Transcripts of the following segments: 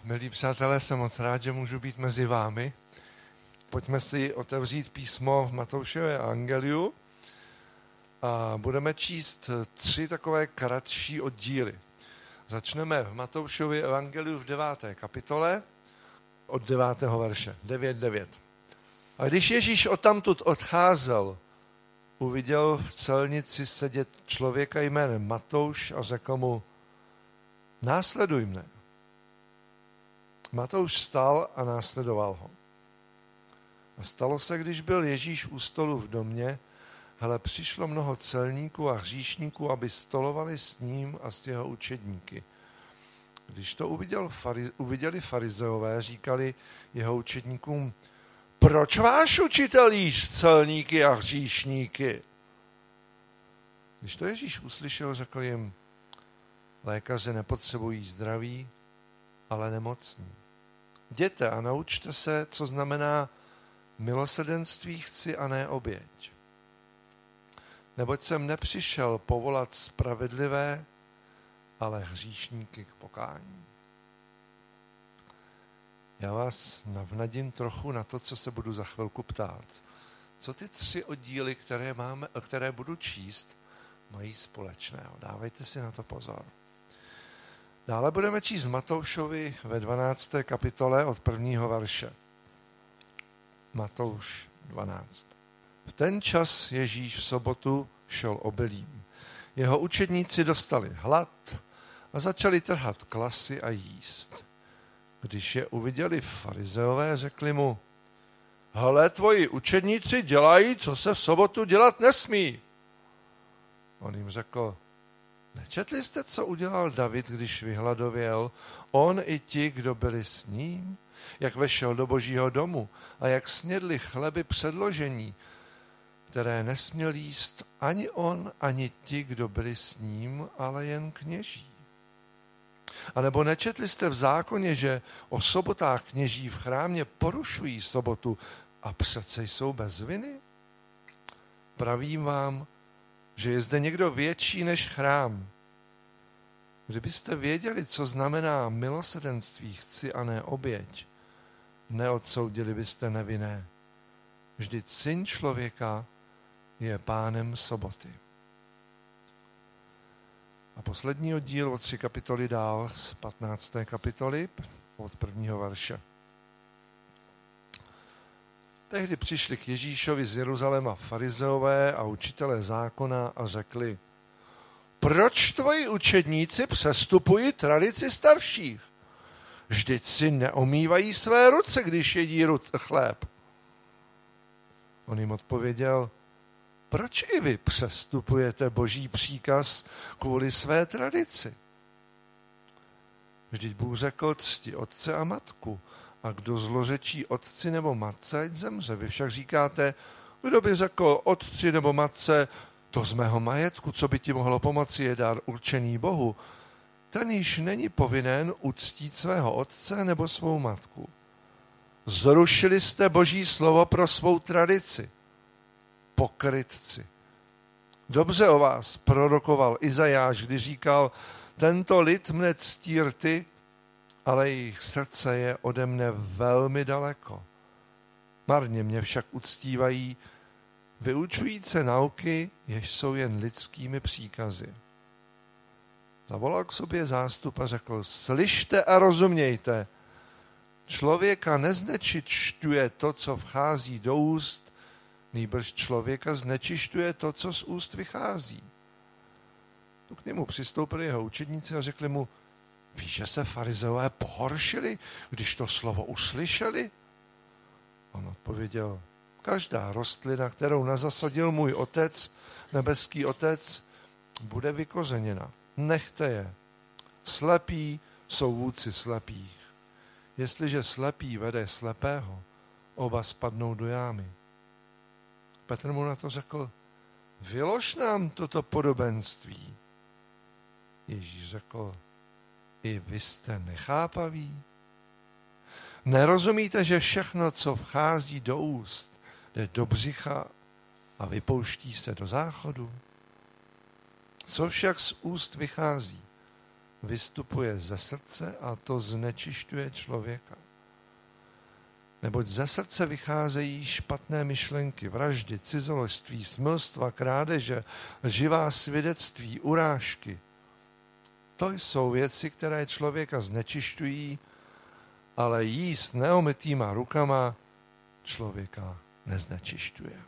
Milí přátelé, jsem moc rád, že můžu být mezi vámi. Pojďme si otevřít písmo v Matoušově evangeliu a budeme číst 3 takové kratší oddíly. Začneme v Matoušově evangeliu v 9. kapitole od 9. verše 9:9. A když Ježíš odtamtud odcházel, uviděl v celnici sedět člověka jménem Matouš a řekl mu: následuj mne. Matouš vstal a následoval ho. A stalo se, když byl Ježíš u stolu v domě, hele, přišlo mnoho celníků a hříšníků, aby stolovali s ním a s jeho učedníky. Když to uviděli farizeové, říkali jeho učedníkům: proč váš učitel jíst celníky a hříšníky? Když to Ježíš uslyšel, řekl jim: lékaře nepotřebují zdraví, ale nemocní. Jděte a naučte se, co znamená milosrdenství chci a ne oběť. Neboť jsem nepřišel povolat spravedlivé, ale hříšníky k pokání. Já vás navnadím trochu na to, co se budu za chvilku ptát. Co ty 3 oddíly, které budu číst, mají společného? Dávejte si na to pozor. Dále budeme číst Matoušovi ve 12. kapitole od 1. verše. Matouš 12. V ten čas Ježíš v sobotu šel obilím. Jeho učedníci dostali hlad a začali trhat klasy a jíst. Když je uviděli farizeové, řekli mu: hele, tvoji učedníci dělají, co se v sobotu dělat nesmí. On jim řekl: nečetli jste, co udělal David, když vyhladověl, on i ti, kdo byli s ním? Jak vešel do Božího domu a jak snědli chleby předložení, které nesměl jíst ani on, ani ti, kdo byli s ním, ale jen kněží. A nebo nečetli jste v zákoně, že o sobotách kněží v chrámě porušují sobotu a přece jsou bez viny? Pravím vám, že je zde někdo větší než chrám. Kdybyste věděli, co znamená milosrdenství chci a ne oběť, neodsoudili byste nevinné. Vždyť Syn člověka je pánem soboty. A poslední oddíl o 3 kapitoly dál z 15. kapitoly od 1. verše. Tehdy přišli k Ježíšovi z Jeruzaléma farizeové a učitelé zákona a řekli: proč tvoji učedníci přestupují tradici starších? Vždyť si neomývají své ruce, když jedí chléb. On jim odpověděl: proč i vy přestupujete Boží příkaz kvůli své tradici? Vždyť Bůh řekl: cti otce a matku, a kdo zlořečí otci nebo matce, ať zemře. Vy však říkáte: kdo by řekl otci nebo matce, to z mého majetku, co by ti mohlo pomoci, je dar určený Bohu, ten již není povinen uctít svého otce nebo svou matku. Zrušili jste Boží slovo pro svou tradici. Pokrytci. Dobře o vás prorokoval Izajáš, když říkal: tento lid mne ctí rty, ale jejich srdce je ode mne velmi daleko. Marně mě však uctívají, vyučujíce nauky, jež jsou jen lidskými příkazy. Zavolal k sobě zástup a řekl: slyšte a rozumějte. Člověka neznečišťuje to, co vchází do úst, nýbrž člověka znečišťuje to, co z úst vychází. Tu k němu přistoupili jeho učedníci a řekli mu: víš, že se farizeové pohoršili, když to slovo uslyšeli? On odpověděl: každá rostlina, kterou nazasadil můj otec, nebeský otec, bude vykořeněna. Nechte je. Slepí jsou vůdci slepých. Jestliže slepý vede slepého, oba spadnou do jámy. Petr mu na to řekl: vylož nám toto podobenství. Ježíš řekl: i vy jste nechápaví? Nerozumíte, že všechno, co vchází do úst, jde do břicha a vypouští se do záchodu? Co však z úst vychází, vystupuje ze srdce a to znečišťuje člověka. Neboť ze srdce vycházejí špatné myšlenky, vraždy, cizoložství, smilstva, krádeže, lživá svědectví, urážky. To jsou věci, které člověka znečišťují, ale jíst neomytýma rukama člověka neznečišťuje.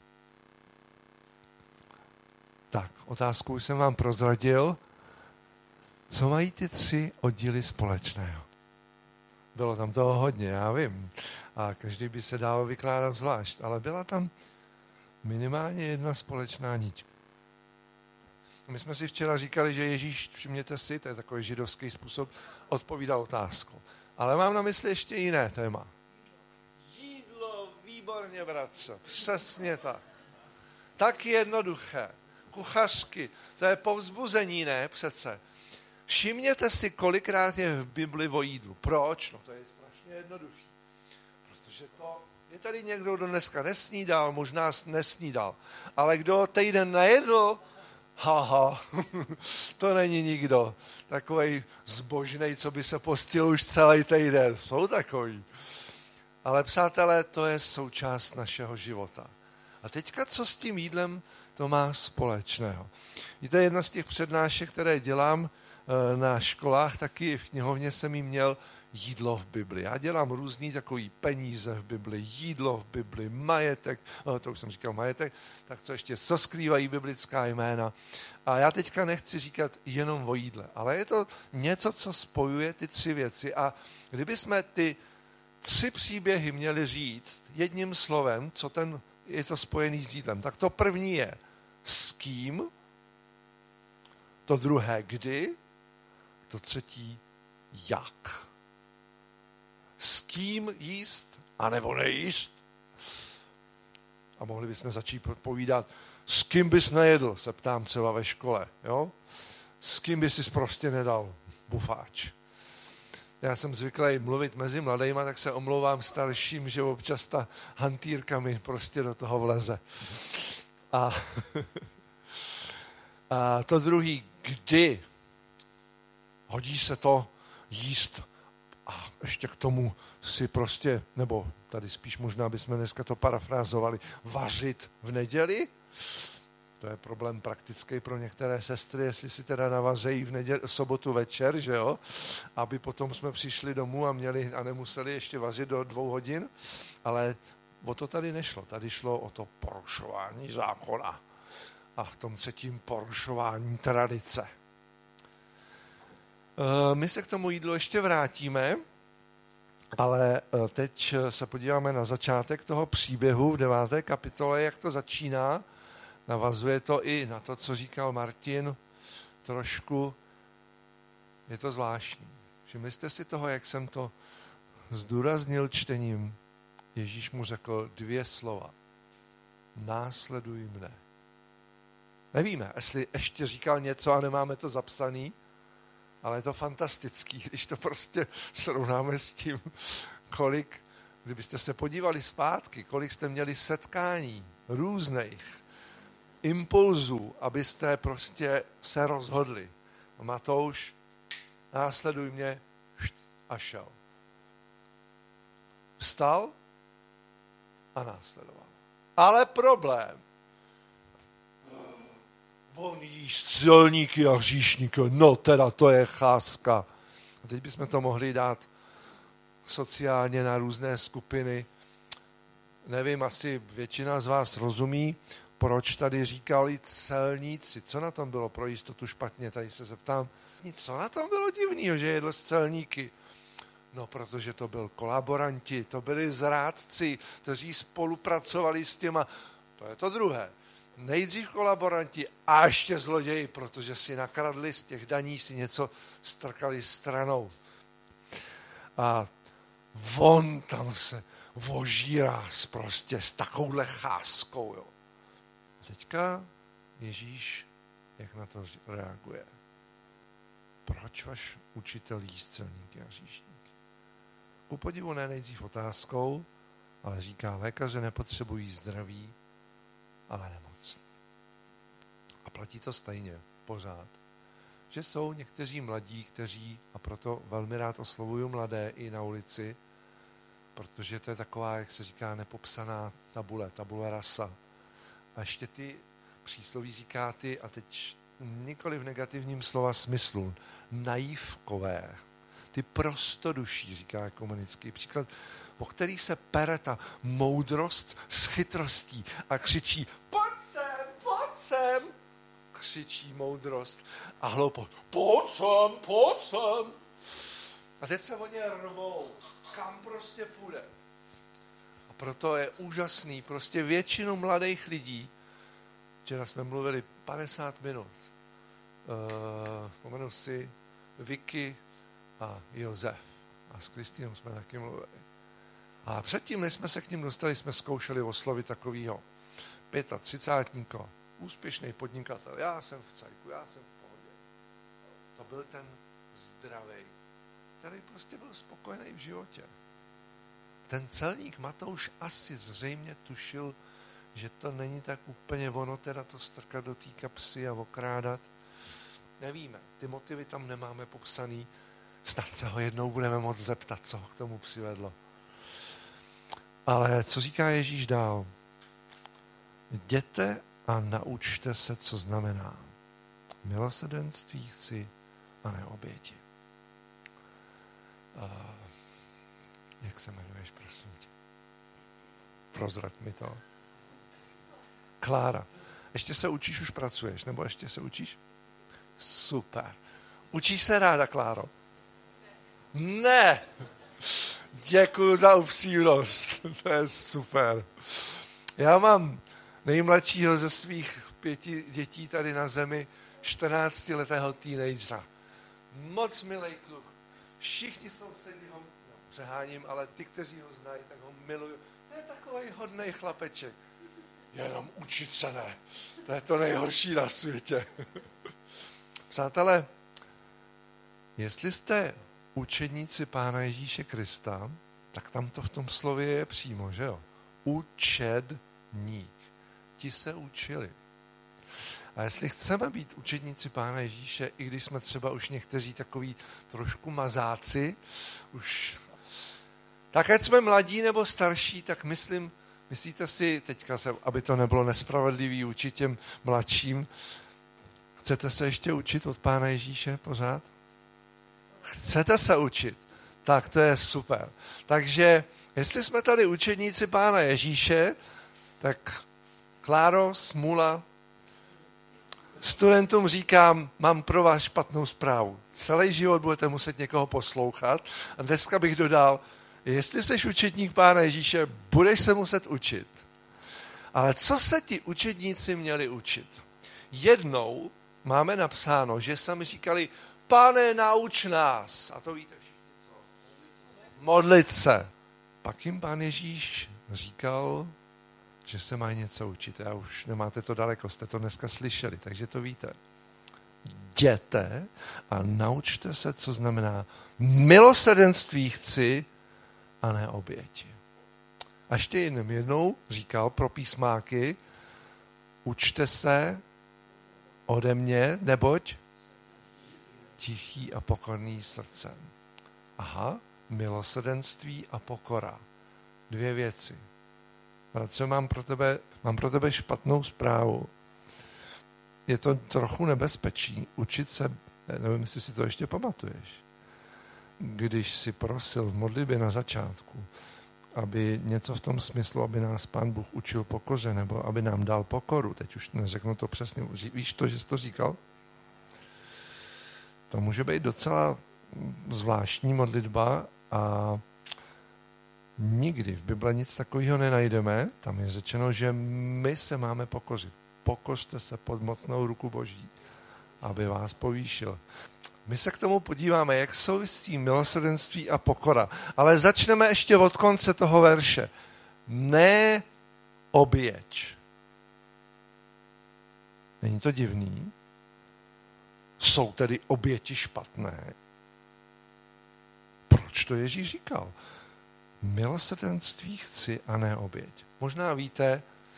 Tak, otázku jsem vám prozradil. Co mají ty 3 oddíly společného? Bylo tam toho hodně, já vím. A každý by se dal vykládat zvlášť, ale byla tam minimálně jedna společná niť. My jsme si včera říkali, že Ježíš, všimněte si, to je takový židovský způsob, odpovídal otázkou. Ale mám na mysli ještě jiné téma. Jídlo, výborně, bratře, přesně tak. Tak jednoduché. Kuchařky, to je povzbuzení, ne přece. Všimněte si, kolikrát je v Bibli o jídlu. Proč? No to je strašně jednoduchý. Protože to je tady někdo, kdo dneska nesnídal, možná nesnídal. Ale kdo týden nejedl, haha, to není nikdo. Takovej zbožnej, co by se postil už celý týden. Jsou takový. Ale přátelé, to je součást našeho života. A teďka, co s tím jídlem to má společného? Víte, jedna z těch přednášek, které dělám na školách, taky v knihovně jsem jí měl jídlo v Bibli. Já dělám různý takový peníze v Bibli, jídlo v Bibli, majetek, to už jsem říkal majetek, tak co skrývají biblická jména. A já teďka nechci říkat jenom o jídle, ale je to něco, co spojuje ty 3 věci. A kdyby jsme ty 3 příběhy měli říct jedním slovem, je to spojený s jídlem, tak to první je s kým, to druhé kdy, to třetí jak. S kým jíst, anebo nejíst. A mohli bychom začít povídat, s kým bys nejedl, se ptám třeba ve škole. Jo? S kým bys si prostě nedal bufáč. Já jsem zvyklý mluvit mezi mladejma, tak se omlouvám starším, že občas ta hantýrka mi prostě do toho vleze. A to druhý, kdy hodí se to jíst a ještě k tomu si prostě, nebo tady spíš možná bychom dneska to parafrázovali, vařit v neděli. To je problém praktický pro některé sestry, jestli si teda navařejí v sobotu večer, že jo, aby potom jsme přišli domů a nemuseli ještě vařit do 2 hodin, ale o to tady nešlo. Tady šlo o to porušování zákona a v tom 3. porušování tradice. My se k tomu jídlu ještě vrátíme, ale teď se podíváme na začátek toho příběhu v 9. kapitole, jak to začíná. Navazuje to i na to, co říkal Martin, trošku je to zvláštní. Všimli jste si toho, jak jsem to zdůraznil čtením? Ježíš mu řekl 2 slova. Následuj mne. Nevíme, jestli ještě říkal něco a nemáme to zapsaný, ale je to fantastický, když to prostě srovnáme s tím, kdybyste se podívali zpátky, kolik jste měli setkání různých impulzů, abyste prostě se rozhodli. A Matouš, následuj mě a šel. Vstal a následoval. Ale problém. On jíst silníky a hříšníky, no teda to je cházka. A teď bychom to mohli dát sociálně na různé skupiny. Nevím, asi většina z vás rozumí, proč tady říkali celníci. Co na tom bylo pro jistotu špatně? Tady se zeptám. Co na tom bylo divného, že jedl s celníky? No, protože to byl kolaboranti, to byli zrádci, kteří spolupracovali s těma. To je to druhé. Nejdřív kolaboranti a ještě zloději, protože si nakradli z těch daní, si něco strkali stranou. A on tam se vožírá prostě s takovouhle cházkou. Jo. Teďka Ježíš, jak na to reaguje? Proč váš učitel jíst celníky a hříšníky? Ku podivu ne nejdřív otázkou, ale říká, lékaře nepotřebují zdraví, ale nemocní. A platí to stejně, pořád. že jsou někteří mladí, kteří, a proto velmi rád oslovuju mladé i na ulici, protože to je taková, jak se říká, nepopsaná tabule rasa. A ještě ty přísloví říká ty, a teď nikoli v negativním slova smyslu, naivkové, ty prostoduší, říká komunický příklad, o který se pere ta moudrost s chytrostí a křičí pojď sem, křičí moudrost a hloupost, pojď sem. A teď se o ně rvou, kam prostě půjde. A proto je úžasný, prostě většinu mladých lidí, včera jsme mluvili 50 minut, pomenu si Vicky a Josef. A s Kristýnou jsme taky mluvili. A předtím, než jsme se k ním dostali, jsme zkoušeli oslovit takovýho 35-níka, úspěšný podnikatel. Já jsem v cajku, já jsem v pohodě. To byl ten zdravý, který prostě byl spokojený v životě. Ten celník Matouš asi zřejmě tušil, že to není tak úplně ono, teda to strkat do té kapsy a okrádat. Nevíme, ty motivy tam nemáme popsaný. Snad se ho jednou budeme moct zeptat, co ho k tomu přivedlo. Ale co říká Ježíš dál? Jděte a naučte se, co znamená. Milosrdenství chci a ne oběti. Jak se jmenuješ, prosím tě? Prozrať mi to. Klára. Ještě se učíš, už pracuješ, nebo ještě se učíš? Super. Učíš se ráda, Kláro? Ne! Děkuju za upřímnost. To je super. Já mám nejmladšího ze svých 5 dětí tady na zemi, 14letého teenagera. Moc milej kluk. Všichni sousedí ho přeháním, ale ty, kteří ho znají, tak ho milují. To je takový hodnej chlapeček. Jenom učit se ne. To je to nejhorší na světě. Přátelé, jestli jste učedníci Pána Ježíše Krista, tak tam to v tom slově je přímo, že jo? Učedník. Ti se učili. A jestli chceme být učedníci Pána Ježíše, i když jsme třeba už někteří takový trošku mazáci, už tak ať jsme mladí nebo starší, tak myslíte si, teďka aby to nebylo nespravedlivý vůči těm mladším, chcete se ještě učit od Pána Ježíše pořád? Chcete se učit? Tak to je super. Takže, jestli jsme tady učedníci Pána Ježíše, tak Kláro, smůla, studentům říkám, mám pro vás špatnou zprávu. Celý život budete muset někoho poslouchat a dneska bych dodal, jestli jsi učedník Pána Ježíše, budeš se muset učit. Ale co se ti učedníci měli učit? Jednou máme napsáno, že sami říkali, Pane, nauč nás. A to víte všichni, co? Modlit se. Pak jim Pán Ježíš říkal, že se mají něco učit. A už nemáte to daleko, jste to dneska slyšeli, takže to víte. Jděte a naučte se, co znamená milosrdenství chci a ne oběti. A ještě jednou říkal pro písmáky, učte se ode mě, neboť tichý a pokorný srdcem. Aha, milosrdenství a pokora. 2 věci. Bratře, mám pro tebe špatnou zprávu. Je to trochu nebezpečí učit se, nevím, jestli si to ještě pamatuješ, když si prosil v modlitbě na začátku, aby něco v tom smyslu, aby nás Pán Bůh učil pokoře, nebo aby nám dal pokoru. Teď už neřeknu to přesně. Víš to, že jsi to říkal? To může být docela zvláštní modlitba a nikdy v Bibli nic takového nenajdeme. Tam je řečeno, že my se máme pokořit. Pokořte se pod mocnou ruku Boží, aby vás povýšil. My se k tomu podíváme, jak souvisí milosrdenství a pokora. Ale začneme ještě od konce toho verše. Ne oběť. Není to divný? Jsou tedy oběti špatné? Proč to Ježíš říkal? Milosrdenství chci a ne oběť. Možná víte,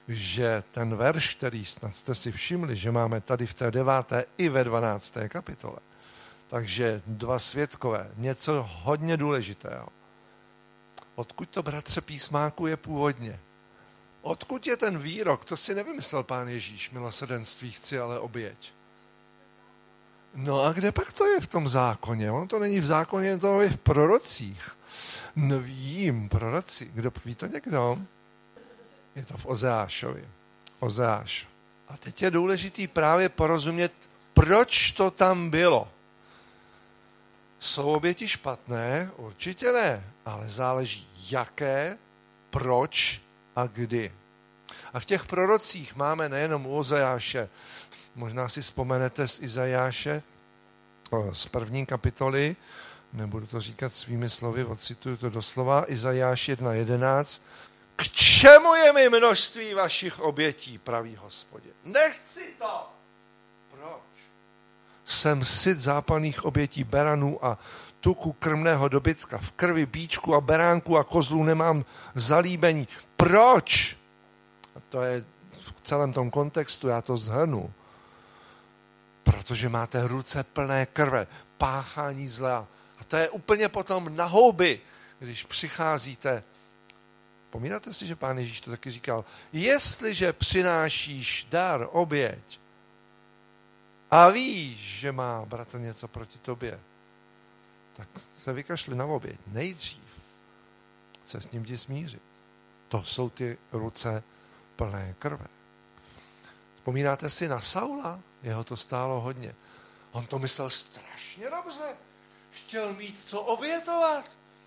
že ten verš, který snad jste si všimli, že máme tady v té 9. i ve 12. kapitole, takže 2 svědkové, něco hodně důležitého. Odkud to, bratře písmáku, je původně? Odkud je ten výrok? To si nevymyslel Pán Ježíš, milosrdenství chci, ale oběť. No a kde pak to je v tom zákoně? On to není v zákoně, to je v prorocích. Novým proroci. Kdo ví to někdo? Je to v Ozeášovi. Ozeáš. A teď je důležitý právě porozumět, proč to tam bylo. Jsou oběti špatné? Určitě ne, ale záleží jaké, proč a kdy. A v těch prorocích máme nejenom u Ozeáše, možná si vzpomenete z Izajáše, z 1. kapitoly, nebudu to říkat svými slovy, odcituju to doslova, Izajáš 1.11. K čemu je mi množství vašich obětí, praví Hospodin? Nechci to! Proč? Jsem syt zápalných obětí beranů a tuku krmného dobytka. V krvi bíčku a beránku a kozlů nemám zalíbení. Proč? A to je v celém tom kontextu, já to shrnu. Protože máte ruce plné krve, páchání zla. A to je úplně potom na houby, když přicházíte. Pomínáte si, že Pán Ježíš to taky říkal? Jestliže přinášíš dar, oběť, a víš, že má bratr něco proti tobě, tak se vykašli na oběť. Nejdřív se s ním jdi smířit. To jsou ty ruce plné krve. Vzpomínáte si na Saula? Jeho to stálo hodně. On to myslel strašně dobře. Chtěl mít co obětovat.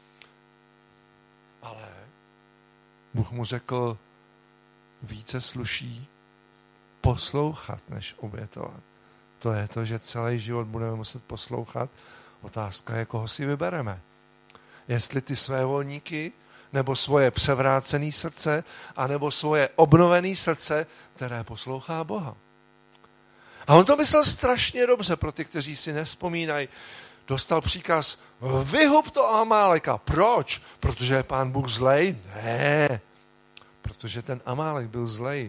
Ale Bůh mu řekl, více sluší poslouchat, než obětovat. To je to, že celý život budeme muset poslouchat. Otázka je, koho si vybereme. Jestli ty své volníky, nebo svoje převrácené srdce, anebo svoje obnovené srdce, které poslouchá Boha. A on to myslel strašně dobře pro ty, kteří si nevzpomínají. Dostal příkaz, vyhub to Amáleka. Proč? Protože je Pán Bůh zlej? Ne. Protože ten Amálek byl zlej.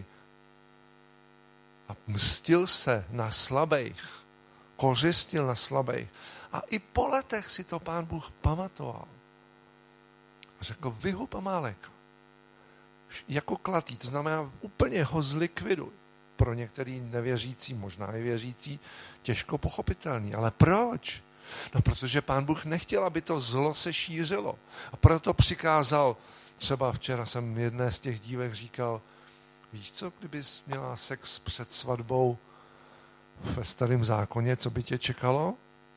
A mstil se na slabých. Kořistil na slabých. A i po letech si to Pán Bůh pamatoval. A řekl, vyhub Amáleka. Jako klatý, to znamená úplně ho zlikviduj. Pro některý nevěřící, možná i věřící, těžko pochopitelný. Ale proč? No, protože Pán Bůh nechtěl, aby to zlo se šířilo. A proto přikázal, třeba včera jsem jedné z těch dívek říkal, víš co, kdybys měla sex před svatbou ve starém zákoně, co by tě čekalo?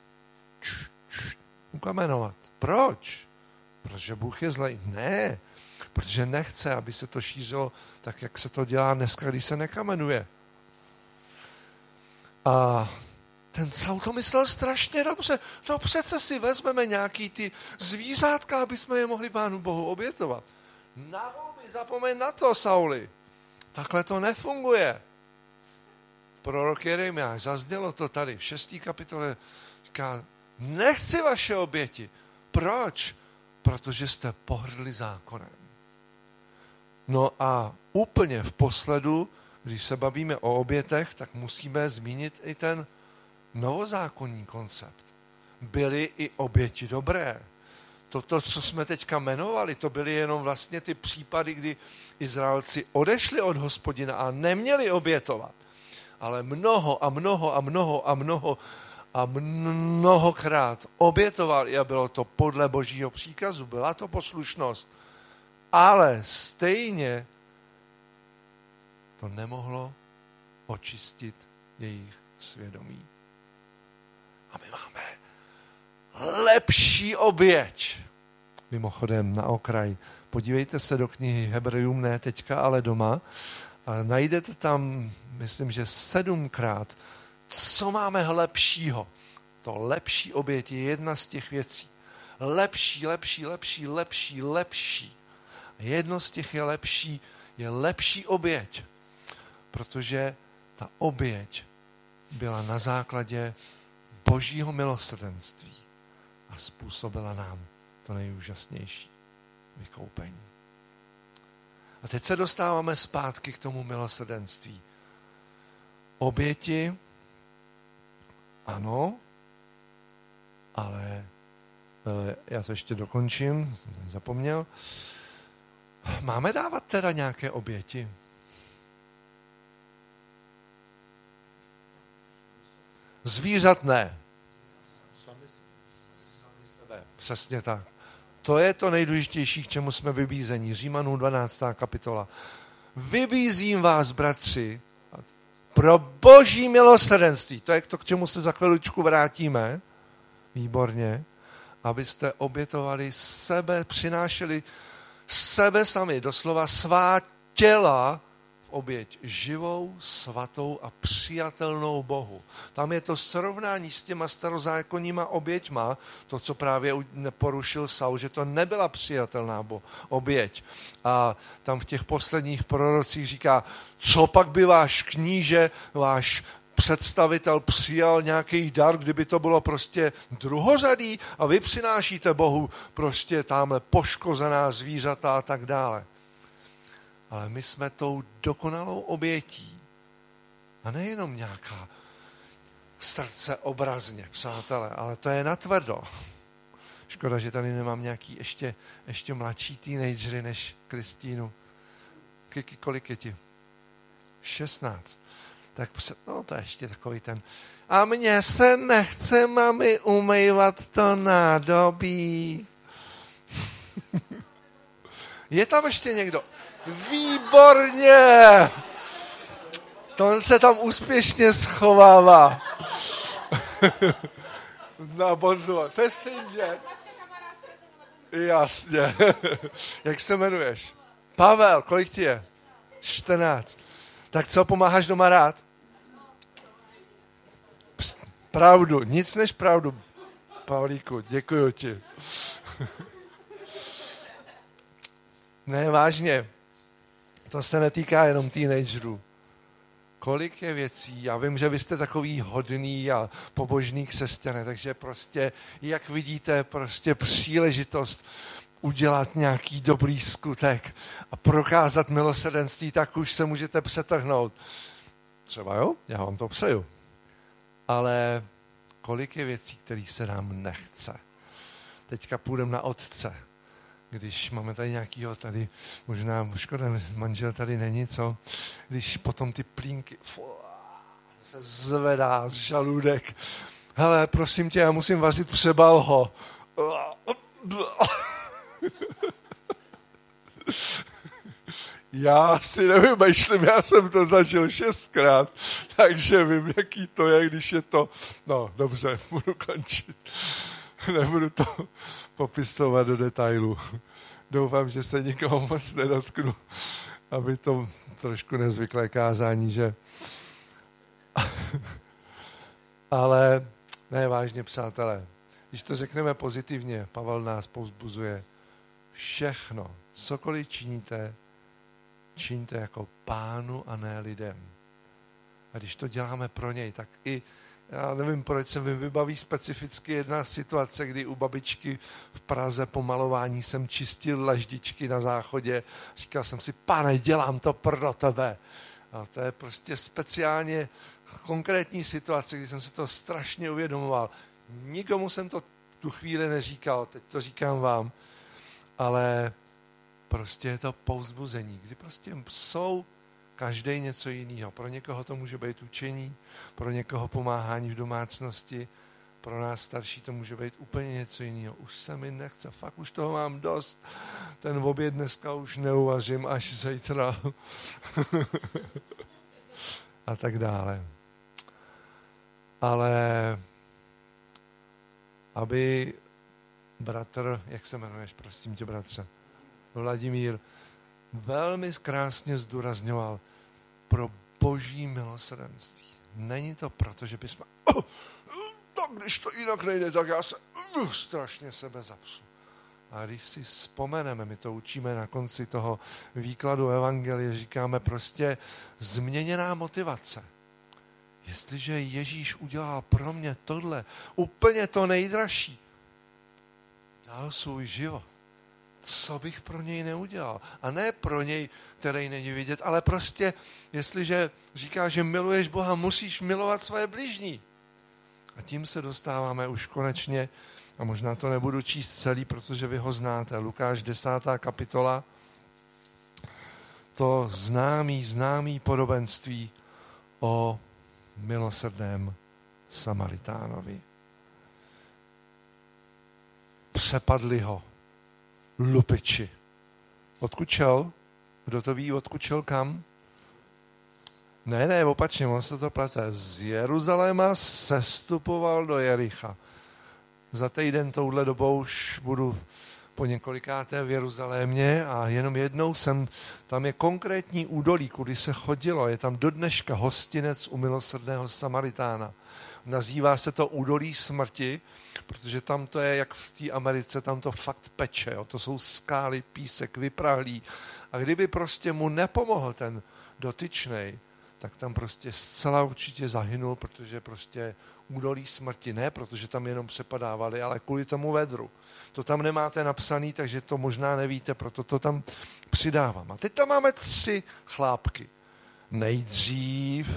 Ukamenovat. Proč? Protože Bůh je zlej. Ne, protože nechce, aby se to šířilo tak, jak se to dělá dneska, když se nekamenuje. A ten Saul to myslel strašně dobře. No přece si vezmeme nějaký ty zvířátka, aby jsme je mohli Pánu Bohu obětovat. Na houby, zapomeň na to, Sauli. Takhle to nefunguje. Prorok Jeremiáš, zaznělo to tady v 6. kapitole, říká, nechci vaše oběti. Proč? Protože jste pohrdli zákonem. No a úplně v posledu, když se bavíme o obětech, tak musíme zmínit i ten novozákonní koncept. Byly i oběti dobré. To, co jsme teďka jmenovali, to byly jenom vlastně ty případy, kdy Izraelci odešli od Hospodina a neměli obětovat. Ale mnohokrát obětovali a bylo to podle Božího příkazu, byla to poslušnost. Ale stejně to nemohlo očistit jejich svědomí. A my máme lepší oběť. Mimochodem na okraj. Podívejte se do knihy Hebrejům, ne teďka, ale doma. A najdete tam, myslím, že 7krát, co máme lepšího. To lepší oběť je jedna z těch věcí. Lepší. Jedno z těch je lepší oběť, protože ta oběť byla na základě Božího milosrdenství a způsobila nám to nejúžasnější vykoupení. A teď se dostáváme zpátky k tomu milosrdenství. Oběti, ano, ale já to ještě dokončím, jsem zapomněl. Máme dávat teda nějaké oběti? Zvířat ne. Sami sebe. Přesně tak. To je to nejdůležitější, k čemu jsme vybízeni. Římanům 12. kapitola. Vybízím vás, bratři, pro boží milosrdenství. To je to, k čemu se za chviličku vrátíme. Výborně. Abyste obětovali sebe, přinášeli sebe sami, doslova svá těla v oběť živou, svatou a přijatelnou Bohu. Tam je to srovnání s těma starozákonníma oběťma, to, co právě porušil Saul, že to nebyla přijatelná oběť. A tam v těch posledních prorocích říká, co pak by váš kníže, váš představitel přijal nějaký dar, kdyby to bylo prostě druhořadý a vy přinášíte Bohu prostě tamhle poškozená zvířata a tak dále. Ale my jsme tou dokonalou obětí. A nejenom nějaká srdce obrazně, přátelé, ale to je natvrdo. Škoda, že tady nemám nějaký ještě mladší teenagery než Kristýnu. Kiki, kolik je ti? 16. Tak no to je ještě takový ten. A mně se nechce, mami, umývat to nádobí. Je tam ještě někdo? Výborně! To se tam úspěšně schovává. Na bonzu. To je stejně. Jasně. Jak se jmenuješ? Pavel, kolik ti je? 14. Tak co, pomáháš doma rád? Pravdu, nic než pravdu. Pavlíku, děkuju ti. Ne, vážně. To se netýká jenom teenagerů. Kolik je věcí, já vím, že vy jste takový hodný a pobožný křesťané, takže prostě, jak vidíte, prostě příležitost udělat nějaký dobrý skutek a prokázat milosrdenství, tak už se můžete přetrhnout. Třeba jo, já vám to přeju. Ale kolik je věcí, kterých se nám nechce. Teďka půjdeme na otce. Když máme tady nějakýho tady, možná škoda, manžel tady není, co? Když potom ty plínky se zvedá z žaludek. Hele, prosím tě, já musím vařit přebalho. Já si nevymýšlím, já jsem to zažil 6krát, takže vím, jaký to je, když je to... No, dobře, budu končit. Nebudu to popisovat do detailu. Doufám, že se nikoho moc nedotknu, aby to trošku nezvyklé kázání, že... Ale ne, vážně, přátelé, když to řekneme pozitivně, Pavel nás povzbuzuje. Všechno, cokoliv činíte, čiňte jako Pánu a ne lidem. A když to děláme pro něj, tak i, já nevím, proč se mi vybaví specificky jedna situace, kdy u babičky v Praze po malování jsem čistil laždičky na záchodě. Říkal jsem si, Pane, dělám to pro tebe. A to je prostě speciálně konkrétní situace, kdy jsem si to strašně uvědomoval. Nikomu jsem to tu chvíli neříkal, teď to říkám vám, ale prostě je to povzbuzení, kdy prostě jsou každý něco jiného. Pro někoho to může být učení, pro někoho pomáhání v domácnosti, pro nás starší to může být úplně něco jiného. Už se mi nechce, fakt už toho mám dost. Ten oběd dneska už neuvařím, až zítra. A tak dále. Ale aby bratr, jak se jmenuješ, prosím tě, bratře, Vladimír, velmi krásně zdůrazňoval pro boží milosrdenství. Není to proto, že bychom tak když to jinak nejde, tak já se strašně sebe zapřu. A když si vzpomeneme, my to učíme na konci toho výkladu evangelie, říkáme prostě změněná motivace. Jestliže Ježíš udělal pro mě tohle, úplně to nejdražší, dal svůj život, co bych pro něj neudělal. A ne pro něj, který není vidět, ale prostě, jestliže říká, že miluješ Boha, musíš milovat své bližní. A tím se dostáváme už konečně, a možná to nebudu číst celý, protože vy ho znáte, Lukáš 10. kapitola, to známý podobenství o milosrdném Samaritánovi. Přepadli ho lupiči. Odkud šel? Kdo to ví, odkud šel kam? Ne, opačně, on se to plete. Z Jeruzaléma sestupoval do Jericha. Za týden touhle dobou už budu po několikáté v Jeruzalémě a jenom jednou tam je konkrétní údolí, kudy se chodilo, je tam do dneška hostinec u milosrdného Samaritána. Nazývá se to údolí smrti, protože tam to je, jak v té Americe, tam to fakt peče, jo? To jsou skály, písek, vyprahlý. A kdyby prostě mu nepomohl ten dotyčnej, tak tam prostě zcela určitě zahynul, protože prostě údolí smrti, ne protože tam jenom přepadávali, ale kvůli tomu vedru. To tam nemáte napsaný, takže to možná nevíte, proto to tam přidávám. A teď tam máme 3 chlápky. Nejdřív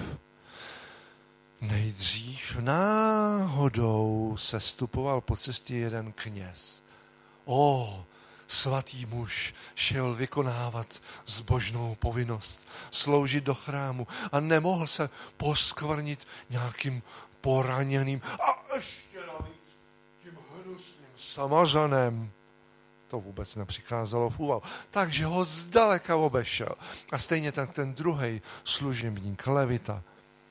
náhodou sestupoval po cestě jeden kněz. Svatý muž šel vykonávat zbožnou povinnost, sloužit do chrámu a nemohl se poskvrnit nějakým poraněným a ještě navíc tím hnusným Samařanem. To vůbec nepřicházelo v úvahu. Takže ho zdaleka obešel. A stejně tak ten druhý služebník, levita.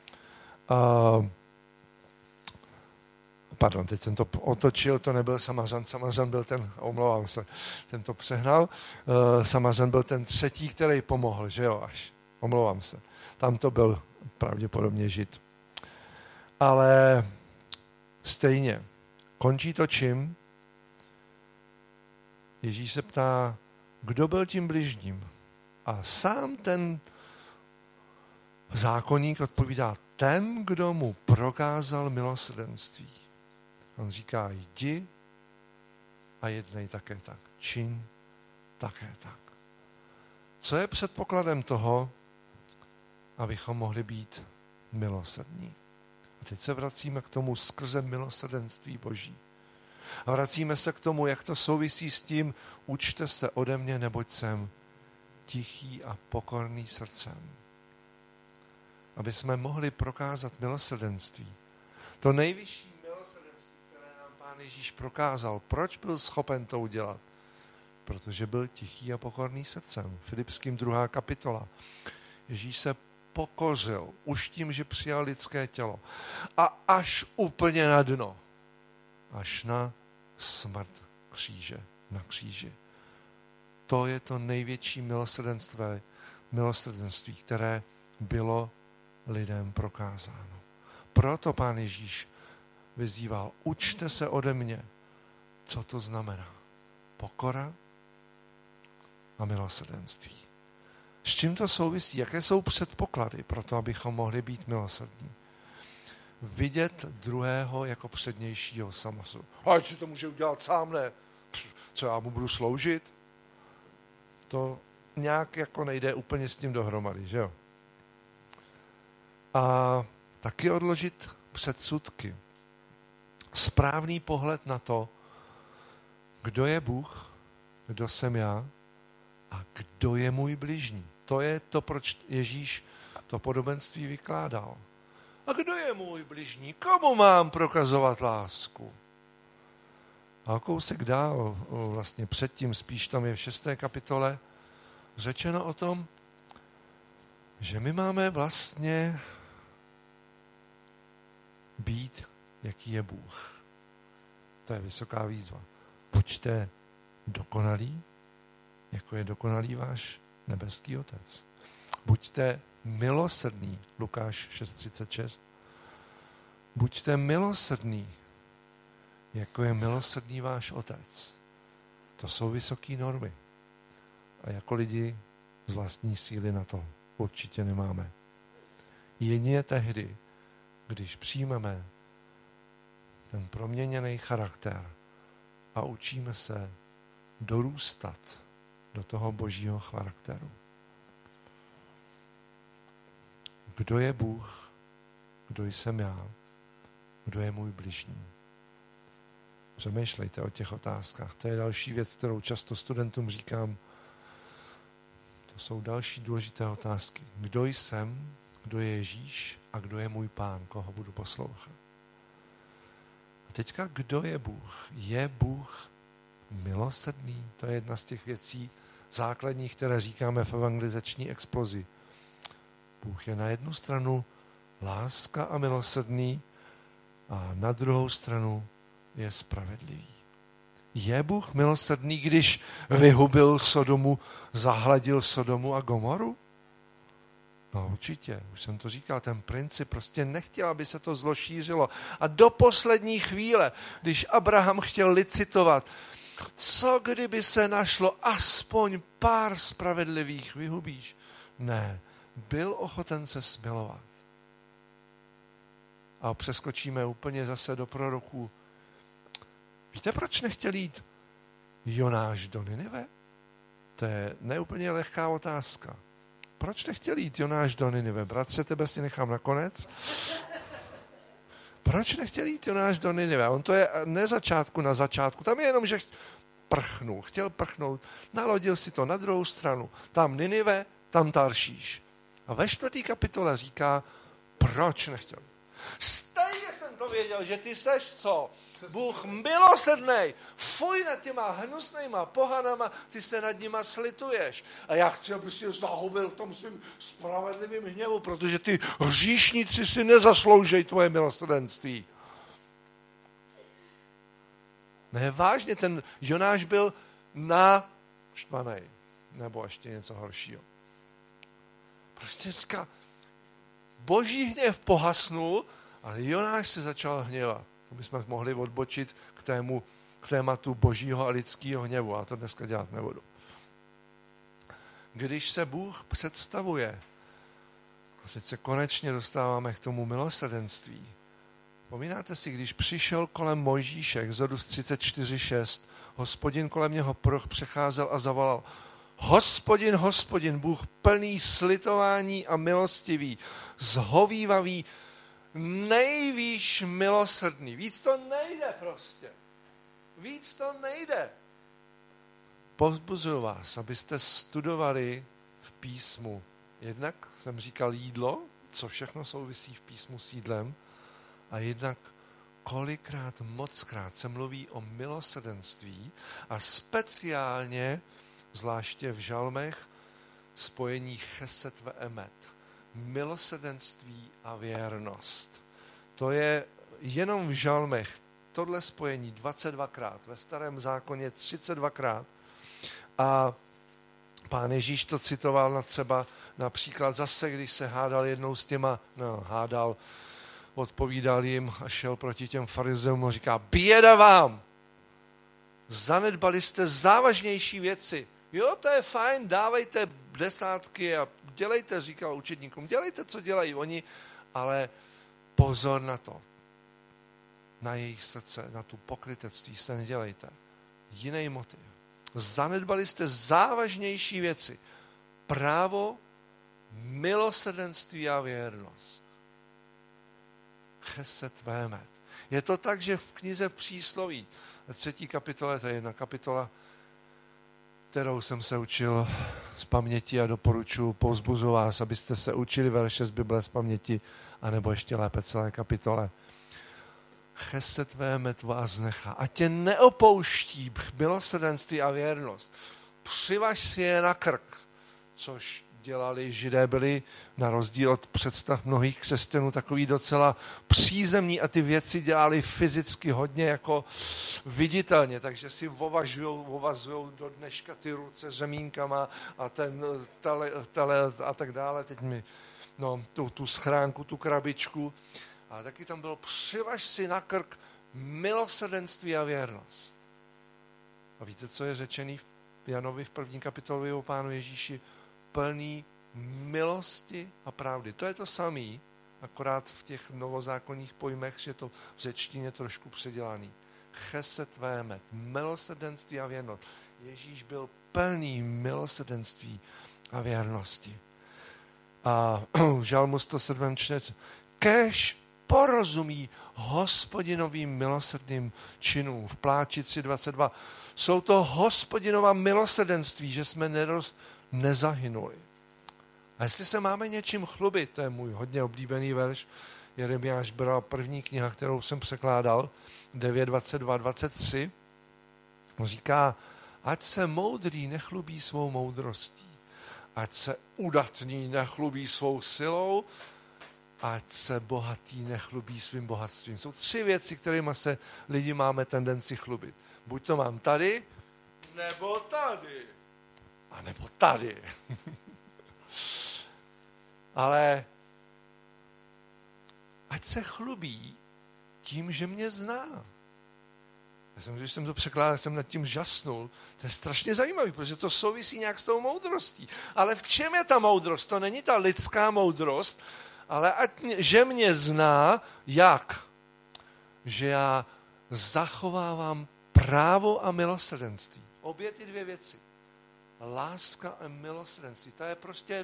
Pardon, teď jsem to otočil, to nebyl Samařan, Samařan byl omlouvám se, ten to přehnal. Samařan byl ten třetí, který pomohl, že jo, omlouvám se. Tam to byl pravděpodobně Žid. Ale stejně, končí to čím? Ježíš se ptá, kdo byl tím bližním? A sám ten zákonník odpovídá, ten, kdo mu prokázal milosrdenství. On říká, jdi a jednej také tak. Čiň také tak. Co je předpokladem toho, abychom mohli být milosrdní? A teď se vracíme k tomu skrze milosrdenství Boží. A vracíme se k tomu, jak to souvisí s tím, učte se ode mě, neboť jsem tichý a pokorný srdcem. Aby jsme mohli prokázat milosrdenství. To nejvyšší milosrdenství, které nám Pán Ježíš prokázal. Proč byl schopen to udělat? Protože byl tichý a pokorný srdcem. Filipským 2. kapitola. Ježíš se pokořil už tím, že přijal lidské tělo. A až úplně na dno. Až na smrt na kříži. To je to největší milosrdenství, které bylo lidem prokázáno. Proto Pán Ježíš vyzýval, učte se ode mě, co to znamená. Pokora a milosrdenství. S čím to souvisí? Jaké jsou předpoklady pro to, abychom mohli být milosrdní? Vidět druhého jako přednějšího samozřejmě. Ať si to může udělat sám, ne? Co já mu budu sloužit? To nějak jako nejde úplně s tím dohromady, že jo? A taky odložit předsudky. Správný pohled na to, kdo je Bůh, kdo jsem já a kdo je můj bližní. To je to, proč Ježíš to podobenství vykládal. A kdo je můj bližní? Komu mám prokazovat lásku? A kousek dál, vlastně předtím, spíš tam je v 6. kapitole, řečeno o tom, že my máme vlastně být, jaký je Bůh. To je vysoká výzva. Buďte dokonalí, jako je dokonalý váš nebeský Otec. Buďte milosrdní, Lukáš 6.36. Buďte milosrdní, jako je milosrdný váš Otec. To jsou vysoké normy. A jako lidi z vlastní síly na to určitě nemáme. Jedině tehdy, když přijmeme ten proměněný charakter a učíme se dorůstat do toho božího charakteru. Kdo je Bůh? Kdo jsem já? Kdo je můj bližní? Přemýšlejte o těch otázkách. To je další věc, kterou často studentům říkám. To jsou další důležité otázky. Kdo jsem? Kdo je Ježíš? A kdo je můj Pán? Koho budu poslouchat? A teďka, kdo je Bůh? Je Bůh milosrdný? To je jedna z těch věcí základních, které říkáme v evangelizační explozi. Bůh je na jednu stranu láska a milosrdný a na druhou stranu je spravedlivý. Je Bůh milosrdný, když vyhubil Sodomu, zahladil Sodomu a Gomoru? No určitě, už jsem to říkal, ten princip prostě nechtěl, aby se to zlo šířilo. A do poslední chvíle, když Abraham chtěl licitovat, co kdyby se našlo aspoň pár spravedlivých, vyhubíš? Ne, byl ochoten se smilovat. A přeskočíme úplně zase do proroků. Víte, proč nechtěl jít Jonáš do Ninive? To je neúplně lehká otázka. Proč nechtěl jít Jonáš do Ninive? Bratře, tebe si nechám nakonec. Proč nechtěl jít Jonáš do Ninive? On to je ne začátku na začátku. Tam je jenom, že chtěl prchnout. Nalodil si to na druhou stranu. Tam Ninive, tam Taršíš. A ve 4. kapitole říká, proč nechtěl. Stejně jsem to věděl, že ty seš co? Bůh milosrdnej, fuj nad těma hnusnýma pohanama, ty se nad nima slituješ. A já chci, aby si je zahubil v tom svým spravedlivým hněvu, protože ty hříšníci si nezasloužejí tvoje milosrdenství. Ne, vážně, ten Jonáš byl naštvanej, nebo ještě něco horšího. Prostě říká, boží hněv pohasnul a Jonáš se začal hněvat. To bychom mohli odbočit k tématu božího a lidského hněvu. A to dneska dělat nebudu. Když se Bůh představuje, a teď se konečně dostáváme k tomu milosrdenství. Vzpomínáte si, když přišel kolem Mojžíše, Exodus 34:6, Hospodin kolem něho přecházel a zavolal, Hospodin, Hospodin, Bůh plný slitování a milostivý, zhovívavý, nejvýš milosrdný. Víc to nejde prostě. Víc to nejde. Povzbuzuju vás, abyste studovali v písmu. Jednak jsem říkal jídlo, co všechno souvisí v písmu s jídlem, a jednak kolikrát, mockrát se mluví o milosrdenství a speciálně, zvláště v žalmech, spojení chesed ve emet. Milosrdenství a věrnost. To je jenom v žalmech tohle spojení 22krát, ve Starém zákoně 32krát. A Pán Ježíš to citoval třeba například zase, když se hádal jednou s těma, odpovídal jim a šel proti těm farizeům a říká, běda vám! Zanedbali jste závažnější věci. Jo, to je fajn, dávejte desátky a dělejte, říkal učedníkům, dělejte, co dělají oni, ale pozor na to. Na jejich srdce, na tu pokrytectví se nedělejte. Jiný motiv. Zanedbali jste závažnější věci. Právo, milosrdenství a věrnost. Chesed vémet. Je to tak, že v knize Přísloví, ve 3. kapitole, to je jedna kapitola, kterou jsem se učil z paměti a doporučuji, povzbuzuji vás, abyste se učili verše z Bible z paměti, anebo ještě lépe celé kapitole. Chesed vémet vás nechá a tě neopouští milosrdenství a věrnost. Přivaž si je na krk, což dělali Židé, byli na rozdíl od představ mnohých křesťanů takový docela přízemní a ty věci dělali fyzicky hodně jako viditelně, takže si ovazujou do dneška ty ruce řemínkama a ten tele a tak dále, teď mi tu schránku, tu krabičku. A taky tam bylo, přivaž si na krk milosrdenství a věrnost. A víte, co je řečený v Janovi v 1. kapitole o Pánu Ježíši? Plný milosti a pravdy. To je to samé, akorát v těch novozákonních pojmech, že to v řečtině trošku předělaný. Chesed vémet, milosrdenství a věrnost. Ježíš byl plný milosrdenství a věrnosti. A v Žalmu 107 čtete, kéž porozumí Hospodinovým milosrdným činům. V Pláči 3:22. Jsou to Hospodinova milosrdenství, že jsme nezahynuli. A jestli se máme něčím chlubit, to je můj hodně oblíbený verš, Jeremiáš bral první kniha, kterou jsem překládal, 9:22-23. On říká, ať se moudrý nechlubí svou moudrostí, ať se udatný nechlubí svou silou, ať se bohatý nechlubí svým bohatstvím. Jsou 3 věci, kterými se lidi máme tendenci chlubit. Buď to mám tady, nebo tady. A nebo tady. Ale ať se chlubí tím, že mě zná. Když jsem to překládal, jsem nad tím žasnul. To je strašně zajímavý, protože to souvisí nějak s tou moudrostí. Ale v čem je ta moudrost? To není ta lidská moudrost, ale že mě zná, jak? Že já zachovávám právo a milosrdenství. Obě ty 2 věci. Láska a milosrdenství. To je prostě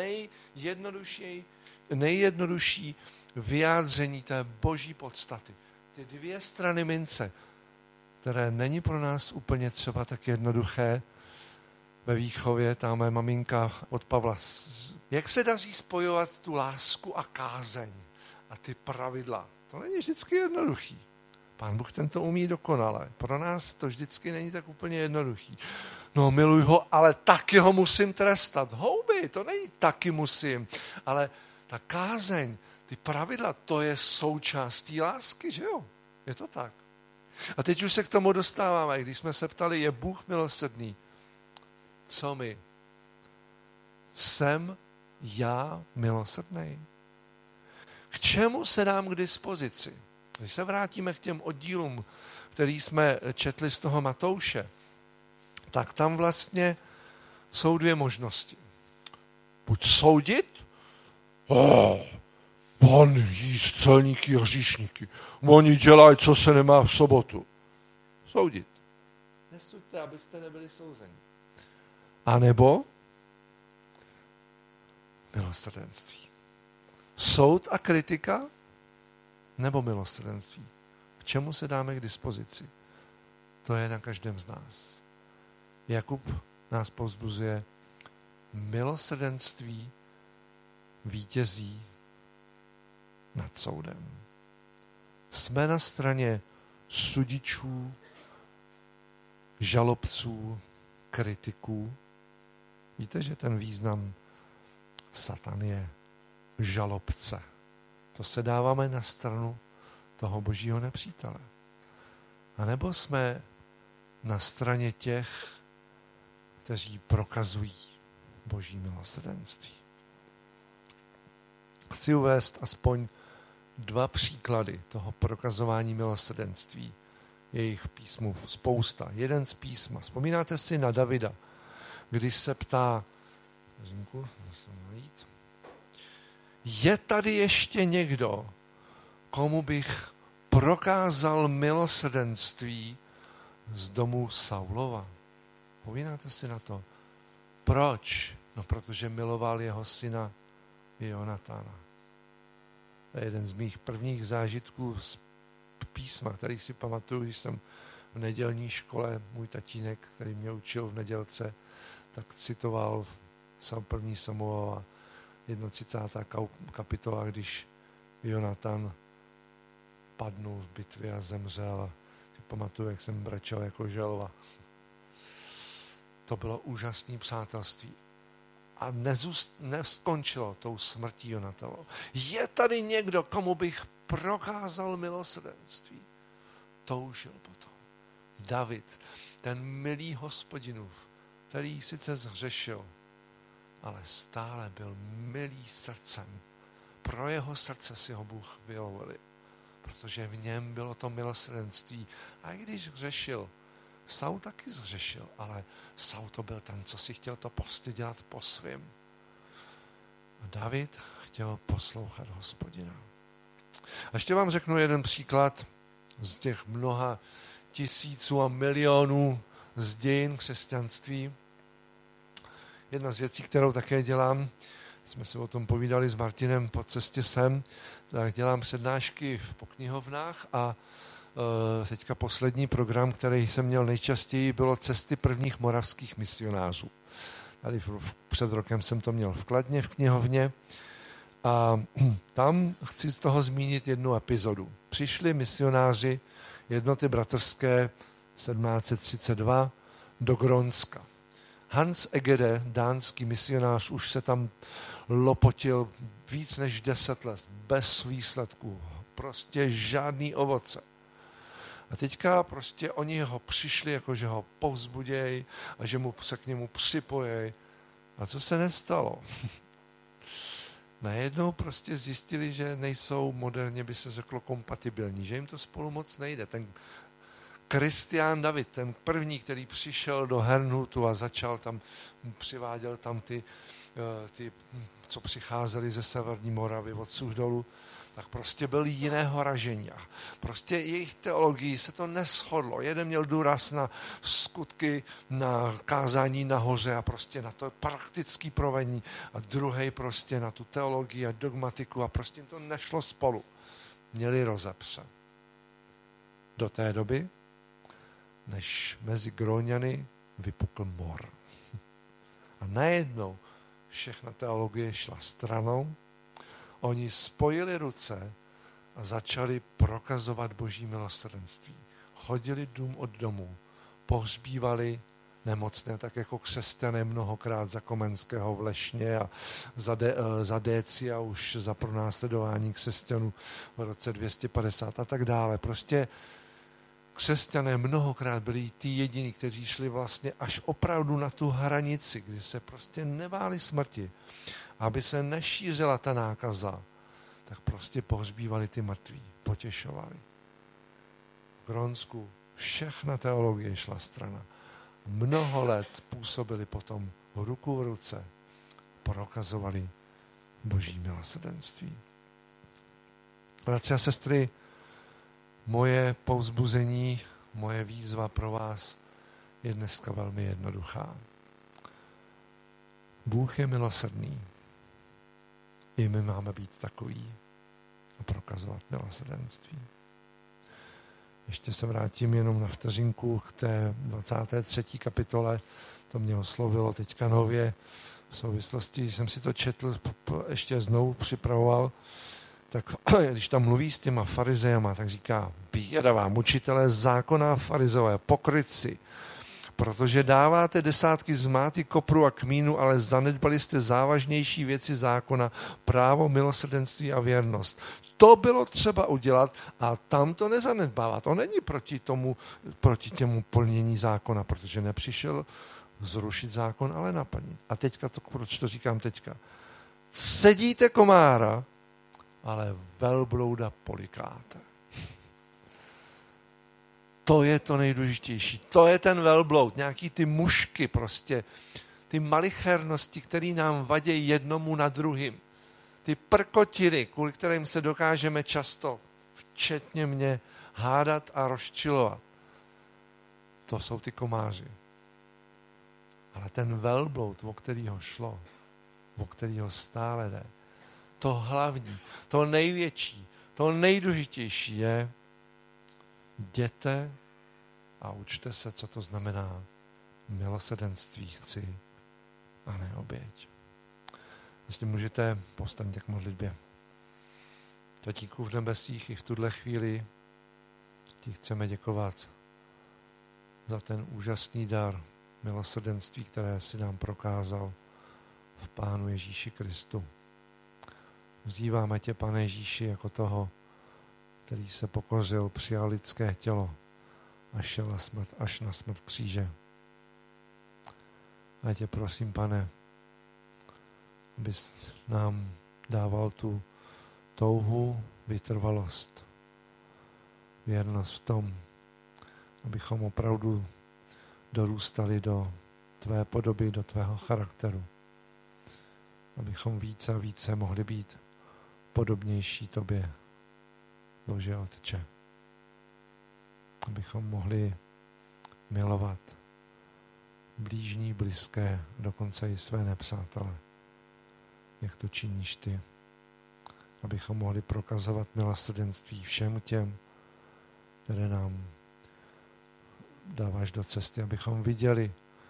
nejjednodušší vyjádření té boží podstaty. Ty 2 strany mince, které není pro nás úplně třeba tak jednoduché ve výchově, ta moje maminka od Pavla. Jak se daří spojovat tu lásku a kázeň a ty pravidla? To není vždycky jednoduchý. Pán Bůh ten to umí dokonale. Pro nás to vždycky není tak úplně jednoduchý. No miluj ho, ale taky ho musím trestat. Houby, to není taky musím. Ale ta kázeň, ty pravidla, to je součástí lásky, že jo? Je to tak. A teď už se k tomu dostáváme. Když jsme se ptali, je Bůh milosrdný? Co my? Jsem já milosrdný? K čemu se dám k dispozici? Když se vrátíme k těm oddílům, který jsme četli z toho Matouše, tak tam vlastně jsou 2 možnosti. Buď soudit, on jíst celníky a hříšníky. Oni dělají, co se nemá v sobotu. Soudit. Nesuďte, abyste nebyli souzeni. A nebo milosrdenství. Soud a kritika nebo milosrdenství. K čemu se dáme k dispozici? To je na každém z nás. Jakub nás povzbuzuje, milosrdenství vítězí nad soudem. Jsme na straně sudičů, žalobců, kritiků. Víte, že ten význam Satan je žalobce. To se dáváme na stranu toho božího nepřítele. A nebo jsme na straně těch, kteří prokazují boží milosrdenství. Chci uvést aspoň 2 příklady toho prokazování milosrdenství. Je jich v písmu spousta. Jeden z písma. Vzpomínáte si na Davida, když se ptá, je tady ještě někdo, komu bych prokázal milosrdenství z domu Saulova? Vzpomínáte si na to? Proč? No, protože miloval jeho syna Jonatána. To je jeden z mých prvních zážitků z písma, který si pamatuju, když jsem v nedělní škole, můj tatínek, který mě učil v nedělce, tak citoval první Samuela 31. kapitola, když Jonatan padnul v bitvě a zemřel. Pamatuju, jak jsem brečel jako želva. To bylo úžasné přátelství. A neskončilo tou smrtí Jonatanovo. Je tady někdo, komu bych prokázal milosrdenství? Toužil potom. David, ten milý Hospodinův, který sice zhřešil, ale stále byl milý srdcem. Pro jeho srdce si ho Bůh vyvolil, protože v něm bylo to milosrdenství. A i když hřešil, Saul taky zhřešil, ale Saul to byl ten, co si chtěl to prostě dělat po svým. A David chtěl poslouchat Hospodina. A ještě vám řeknu jeden příklad z těch mnoha tisíců a milionů z dějin křesťanství. Jedna z věcí, kterou také dělám, jsme se o tom povídali s Martinem po cestě sem, tak dělám přednášky po knihovnách a teďka poslední program, který jsem měl nejčastěji, bylo cesty prvních moravských misionářů. Tady před rokem jsem to měl v Kladně, v knihovně. A tam chci z toho zmínit jednu epizodu. Přišli misionáři jednoty bratrské 1732 do Grónska. Hans Egede, dánský misionář, už se tam lopotil víc než 10 let, bez výsledků, prostě žádný ovoce. A teďka prostě oni ho přišli, jako že ho povzbudějí a že se k němu připojí. A co se nestalo? Najednou prostě zjistili, že nejsou moderně, by se řeklo, kompatibilní, že jim to spolu moc nejde. Ten Kristián David, ten první, který přišel do Herrnhutu a začal tam, přiváděl tam ty co přicházeli ze severní Moravy od Suchdolu, tak prostě byl jiného ražení. A prostě jejich teologii se to neshodlo. Jeden měl důraz na skutky, na kázání nahoře a prostě na to praktický provedení a druhý prostě na tu teologii a dogmatiku a prostě jim to nešlo spolu. Měli rozepře. Do té doby, než mezi Gróňany vypukl mor. A najednou všechna teologie šla stranou, oni spojili ruce a začali prokazovat Boží milosrdenství. Chodili dům od domu, pohřbívali nemocné, tak jako křesťané mnohokrát za Komenského v Lešně a za Décia už za pronásledování křesťanů v roce 250 a tak dále. Prostě křesťané mnohokrát byli ty jediní, kteří šli vlastně až opravdu na tu hranici, kdy se prostě nebáli smrti. Aby se nešířila ta nákaza, tak prostě pohřbívali ty mrtví, potěšovali. V Grónsku všechna teologie šla strana. Mnoho let působili potom ruku v ruce, prokazovali Boží milosrdenství. Bratři a sestry, moje povzbuzení, moje výzva pro vás je dneska velmi jednoduchá. Bůh je milosrdný. I my máme být takový a prokazovat milosrdenství. Ještě se vrátím jenom na vteřinku k té 23. kapitole. To mě oslovilo teďka nově v souvislosti, když jsem si to četl, ještě znovu připravoval, tak když tam mluví s těma farizejama, tak říká, běda vám, učitelé zákona farizové, pokrytci, protože dáváte desátky z máty, kopru a kmínu, ale zanedbali jste závažnější věci zákona, právo, milosrdenství a věrnost. To bylo třeba udělat a tam to nezanedbává. To není proti těmu plnění zákona, protože nepřišel zrušit zákon, ale naplnit. A teďka, proč to říkám teďka? Sedíte komára, ale velblouda polikáte. To je to nejdůležitější. To je ten velbloud. Nějaký ty mušky prostě. Ty malichernosti, které nám vadějí jednomu na druhým. Ty prkotiny, kvůli kterým se dokážeme často, včetně mě, hádat a rozčilovat. To jsou ty komáři. Ale ten velbloud, o kterýho šlo, o kterýho stále jde, to hlavní, to největší, to nejdůležitější je jděte a učte se, co to znamená milosrdenství chci a ne oběť. Jestli můžete, povstaňte k modlitbě. Tatíku v nebesích, i v tuhle chvíli ti chceme děkovat za ten úžasný dar milosrdenství, které si nám prokázal v Pánu Ježíši Kristu. Vzýváme tě, Pane Ježíši, jako toho, který se pokořil, přijal lidské tělo a šel až na smrt kříže. A tě prosím, Pane, abys nám dával tu touhu, vytrvalost, věrnost v tom, abychom opravdu dorůstali do tvé podoby, do tvého charakteru. Abychom více a více mohli být podobnější tobě, Bože Otče. Abychom mohli milovat blížní, blízké, dokonce i své nepřátele, jak to činíš ty, abychom mohli prokazovat milosrdenství všem těm, které nám dáváš do cesty, abychom viděli,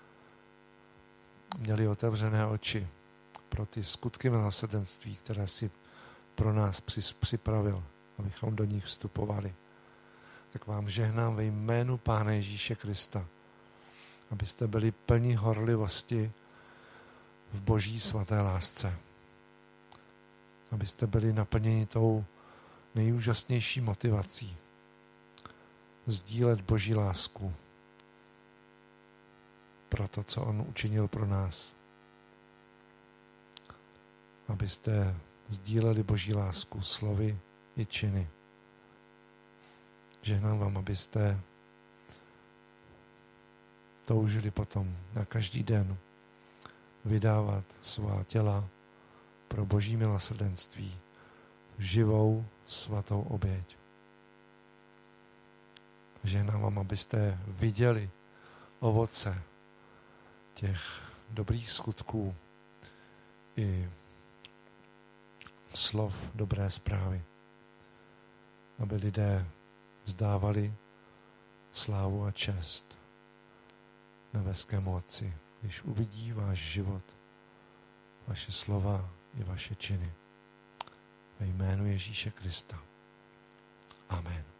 měli otevřené oči pro ty skutky milosrdenství, které si pro nás připravil, abychom do nich vstupovali. Tak vám žehnám ve jménu Pána Ježíše Krista, abyste byli plní horlivosti v Boží svaté lásce. Abyste byli naplněni tou nejúžasnější motivací sdílet Boží lásku pro to, co on učinil pro nás. Abyste sdíleli Boží lásku slovy i činy. Žehnám vám, abyste toužili potom na každý den vydávat svá těla pro Boží milosrdenství, živou svatou oběť. Žehnám vám, abyste viděli ovoce těch dobrých skutků i slov dobré zprávy. Aby lidé vzdávali slávu a čest nebeskému Otci, když uvidí váš život, vaše slova i vaše činy. Ve jménu Ježíše Krista. Amen.